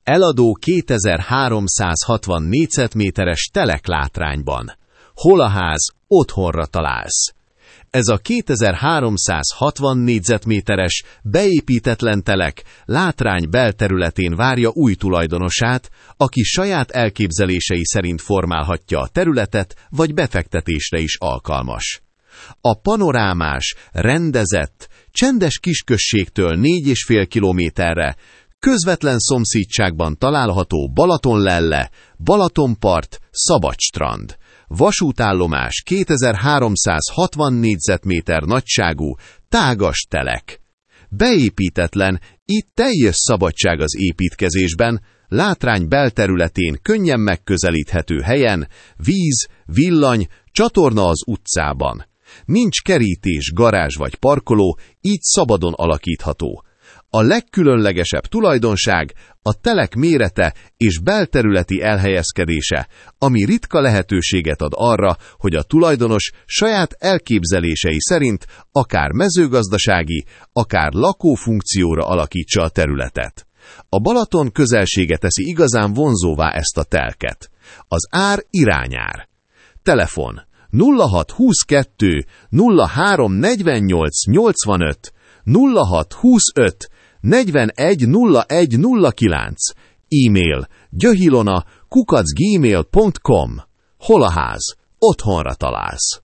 Eladó 2360 négyzetméteres teleklátrányban. Hol a ház, otthonra találsz. Ez a 2360 négyzetméteres, beépítetlen telek látrány belterületén várja új tulajdonosát, aki saját elképzelései szerint formálhatja a területet, vagy befektetésre is alkalmas. A panorámás, rendezett, csendes kisközségtől 4,5 kilométerre, közvetlen szomszédságban található Balatonlelle, Balatonpart, Szabadstrand. Vasútállomás 2360 négyzetméter nagyságú, tágas telek. Beépítetlen, itt teljes szabadság az építkezésben, látrány belterületén könnyen megközelíthető helyen, víz, villany, csatorna az utcában. Nincs kerítés, garázs vagy parkoló, így szabadon alakítható. A legkülönlegesebb tulajdonság a telek mérete és belterületi elhelyezkedése, ami ritka lehetőséget ad arra, hogy a tulajdonos saját elképzelései szerint akár mezőgazdasági, akár lakófunkcióra alakítsa a területet. A Balaton közelsége teszi igazán vonzóvá ezt a telket. Az ár irányár. Telefon 0622 03 48 85 0625 410109. E-mail gyöhilona@gmail.com. Hol a ház? Otthonra találsz.